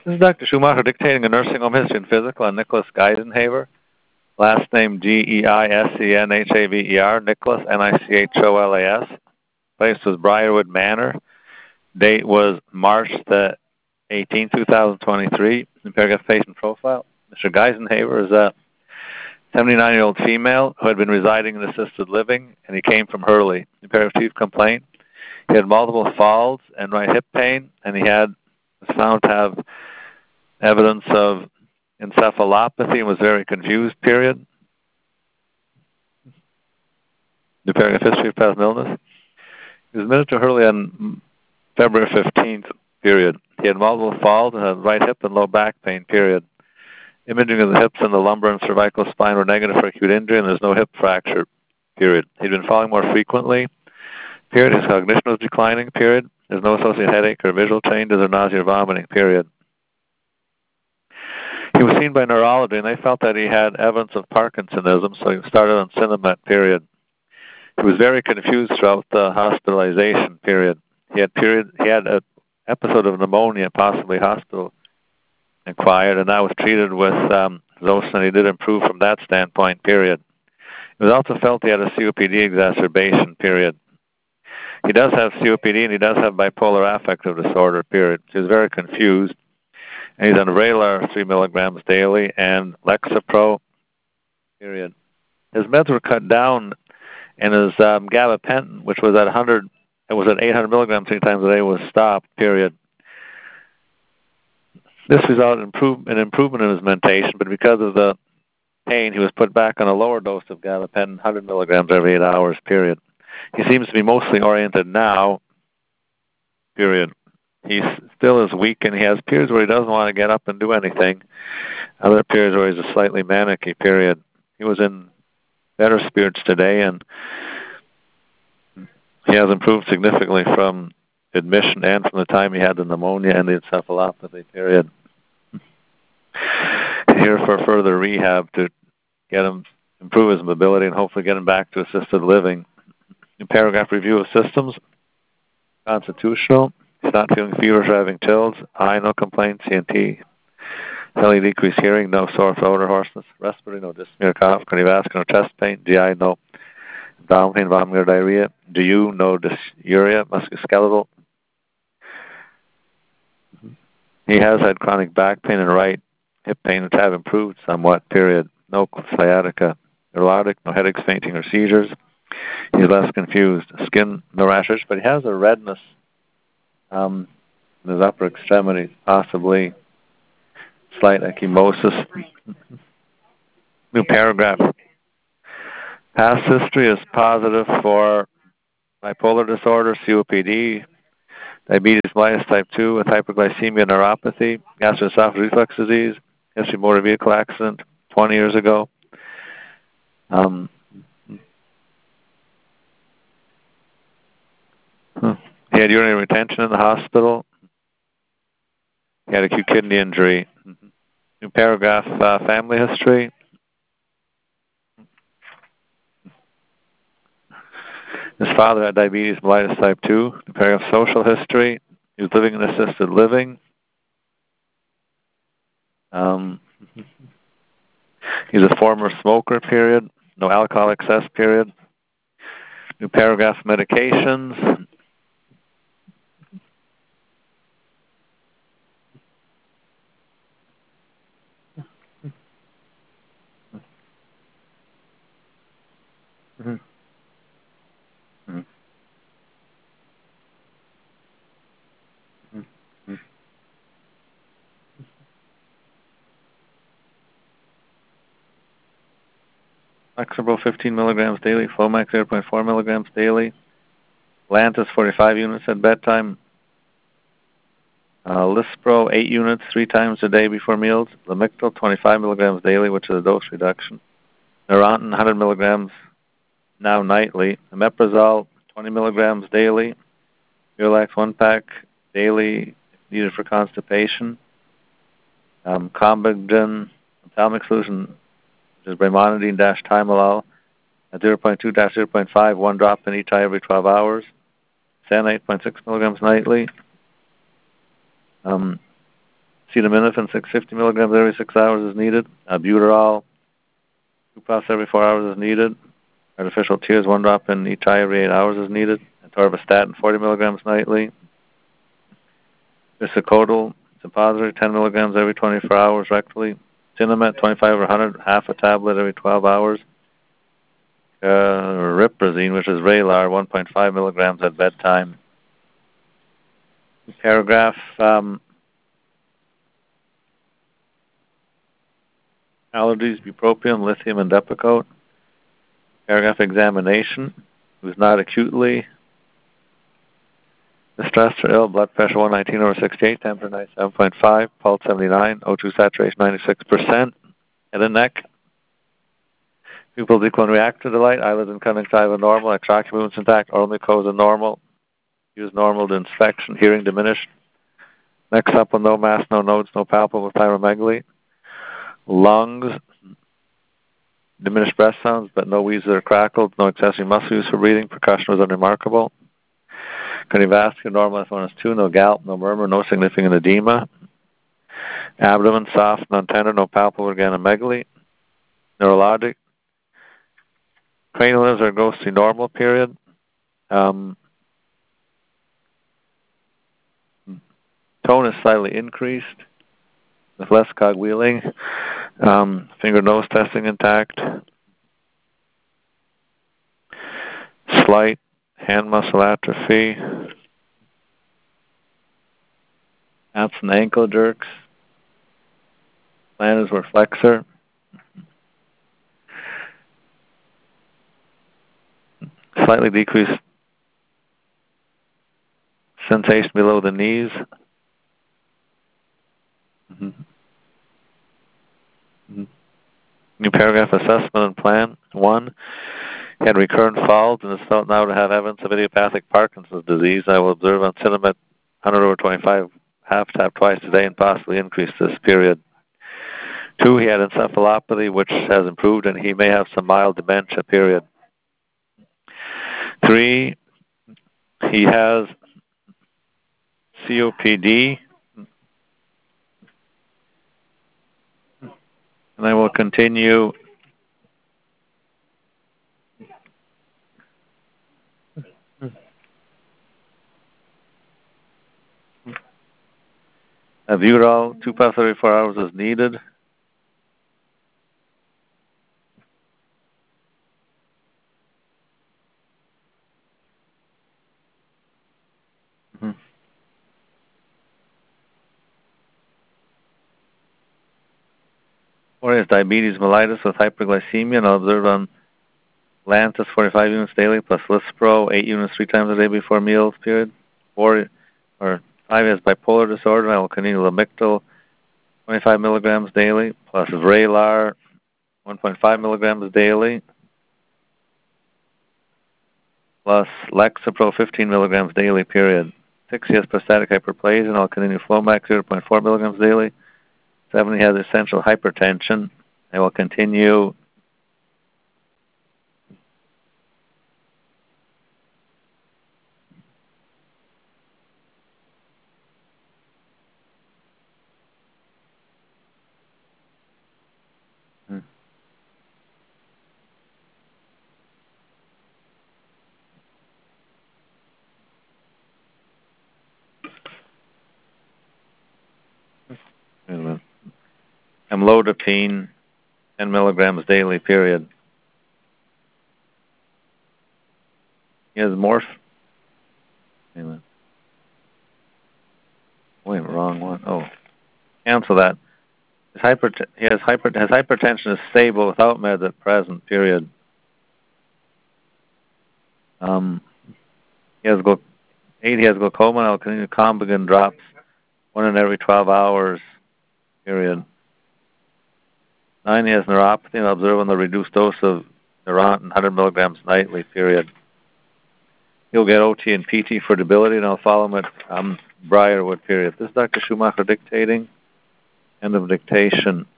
This is Dr. Schumacher dictating a nursing home history and physical on Nicholas Geisenhaver. Last name Geisenhaver, Nicholas, Nicholas. Place was Briarwood Manor. Date was March the 18th, 2023. In paragraph patient profile, Mr. Geisenhaver is a 79-year-old female who had been residing in assisted living, and he came from Hurley. In paragraph chief complaint, he had multiple falls and right hip pain, and he was found to have evidence of encephalopathy and was very confused, period. The paragraph history of past illness. He was admitted to Hurley on February 15th, period. He had multiple falls and had right hip and low back pain, period. Imaging of the hips and the lumbar and cervical spine were negative for acute injury, and there's no hip fracture, period. He'd been falling more frequently, period. His cognition was declining, period. There's no associated headache or visual changes or nausea or vomiting, period. He was seen by neurology, and they felt that he had evidence of Parkinsonism, so he started on Sinemet, period. He was very confused throughout the hospitalization, period. He had an episode of pneumonia, possibly hospital-acquired, and that was treated with Zosyn, and he did improve from that standpoint, period. It was also felt he had a COPD exacerbation, period. He does have COPD, and he does have bipolar affective disorder, period. He was very confused. And he's on Vraylar 3 milligrams daily and Lexapro, period. His meds were cut down, and his gabapentin, which was at 800 milligrams 3 times a day, was stopped, period. This resulted in an improvement in his mentation, but because of the pain, he was put back on a lower dose of gabapentin, 100 milligrams every 8 hours, period. He seems to be mostly oriented now, period. He still is weak, and he has periods where he doesn't want to get up and do anything. Other periods where he's a slightly manic-y, period. He was in better spirits today, and he has improved significantly from admission and from the time he had the pneumonia and the encephalopathy, period. Here for further rehab to get him, improve his mobility, and hopefully get him back to assisted living. In paragraph review of systems, constitutional. He's not feeling feverish or having chills. Eye, no complaints. CNT, slightly decreased hearing, no sore throat or hoarseness. Respiratory, no dyspnea, cough. Cardiovascular, no chest pain. GI, no abdominal pain, vomiting or diarrhea. GU, no dysuria. Musculoskeletal. He has had chronic back pain and right hip pain, which have improved somewhat, period. No sciatica. Neurologic, no headaches, fainting, or seizures. He's less confused. Skin, no rashes, but he has a redness in his upper extremities, possibly slight ecchymosis. New paragraph. Past history is positive for bipolar disorder, COPD, diabetes mellitus type 2 with hyperglycemia, neuropathy, gastroesophageal reflux disease, history of motor vehicle accident 20 years ago. He had urinary retention in the hospital. He had acute kidney injury. New paragraph, family history. His father had diabetes mellitus type 2. New paragraph, social history. He was living in assisted living. He's a former smoker, period. No alcohol excess, period. New paragraph, medications. Lexapro 15 milligrams daily, Flomax 0.4 milligrams daily, Lantus 45 units at bedtime, Lispro 8 units 3 times a day before meals, Lamictal 25 milligrams daily, which is a dose reduction, Neurontin 100 milligrams now nightly, Omeprazole 20 milligrams daily, Miralax 1 pack daily needed for constipation, Combigin ophthalmic solution, which is brimonidine-timolol at 0.2-0.5, 1 drop in each eye every 12 hours. Sen 8.6 milligrams nightly. Acetaminophen 650 milligrams every 6 hours is needed. Albuterol 2 puffs every 4 hours is needed. Artificial tears 1 drop in each eye every 8 hours is needed. Atorvastatin 40 milligrams nightly. Bisacodyl suppository 10 milligrams every 24 hours rectally. Sinemet 25 or 100, half a tablet every 12 hours. Riprazine, which is Vraylar, 1.5 milligrams at bedtime. Paragraph allergies, bupropion, lithium, and Depakote. Paragraph examination. Who's not acutely distressed or ill. Blood pressure 119/68, temperature 97.5, pulse 79, O2 saturation 96%. Head and neck. Pupils equal and react to the light. Eyelids and conjunctiva normal. Extraocular movements intact. Oral mucosa normal. Use normal to inspection. Hearing diminished. Neck supple, no mass, no nodes, no palpable thyromegaly. Lungs, diminished breath sounds, but no wheezes or crackles. No accessory muscle use for breathing. Percussion was unremarkable. Cardiovascular normal F1S2. No gallop, no murmur, no significant edema. Abdomen soft, non-tender, no palpable organomegaly. Neurologic. Cranial nerves are ghostly normal, period. Tone is slightly increased with less cogwheeling. Finger nose testing intact. Slight hand muscle atrophy. Absent ankle jerks. Planters were flexor. Slightly decreased sensation below the knees. New paragraph assessment and plan. 1. He had recurrent falls and is felt now to have evidence of idiopathic Parkinson's disease. I will observe on Sinemet 100/25 half tap twice a day and possibly increase this period. 2. He had encephalopathy, which has improved, and he may have some mild dementia, period. 3. He has COPD. And I will continue Albuterol 2 puffs every 4 hours is needed. Or he has diabetes mellitus with hyperglycemia, and I'll observe on Lantus 45 units daily plus Lispro 8 units 3 times a day before meals, period. 4 or 5 has bipolar disorder, and I will continue Lamictal 25 milligrams daily plus Vraylar 1.5 milligrams daily plus Lexapro 15 milligrams daily, period. 6, he has prostatic hyperplasia, and I'll continue Flomax 0.4 milligrams daily. 7, he has essential hypertension. I will continue amlodipine 10 milligrams daily, period. He has wrong one. Oh, cancel that. Hypertension is stable without meds at present, period. He has 8, he has glaucoma, and I'll continue Combigan drops 1 in every 12 hours, period. 9, he has neuropathy, and I'll observe on the reduced dose of Neurontin 100 milligrams nightly, period. He'll get OT and PT for debility, and I'll follow him at Briarwood, period. This is Dr. Schumacher dictating. End of dictation.